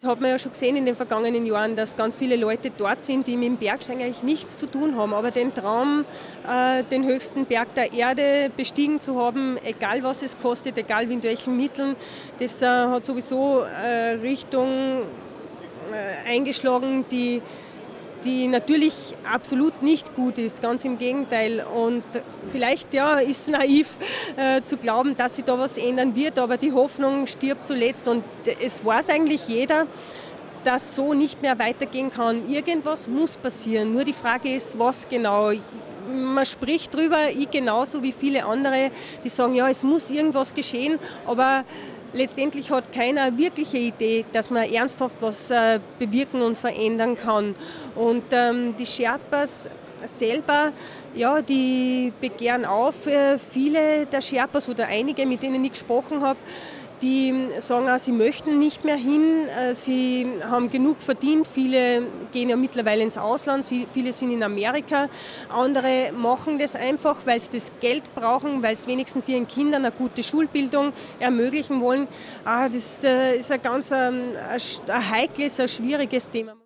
Hat man ja schon gesehen in den vergangenen Jahren, dass ganz viele Leute dort sind, die mit dem Bergsteigen eigentlich nichts zu tun haben. Aber den Traum, den höchsten Berg der Erde bestiegen zu haben, egal was es kostet, egal mit welchen Mitteln, das hat sowieso Richtung eingeschlagen, die natürlich absolut nicht gut ist, ganz im Gegenteil. Und vielleicht ist es naiv zu glauben, dass sich da was ändern wird, aber die Hoffnung stirbt zuletzt und es weiß eigentlich jeder, dass so nicht mehr weitergehen kann. Irgendwas muss passieren, nur die Frage ist, was genau. Man spricht drüber, ich genauso wie viele andere, die sagen, ja, es muss irgendwas geschehen, aber letztendlich hat keiner wirkliche Idee, dass man ernsthaft was bewirken und verändern kann. Und die Sherpas selber, ja, die begehren auf. Viele der Sherpas oder einige, mit denen ich gesprochen habe, die sagen auch, sie möchten nicht mehr hin, sie haben genug verdient, viele gehen ja mittlerweile ins Ausland, viele sind in Amerika, andere machen das einfach, weil sie das Geld brauchen, weil sie wenigstens ihren Kindern eine gute Schulbildung ermöglichen wollen. Das ist ein ganz ein heikles, ein schwieriges Thema.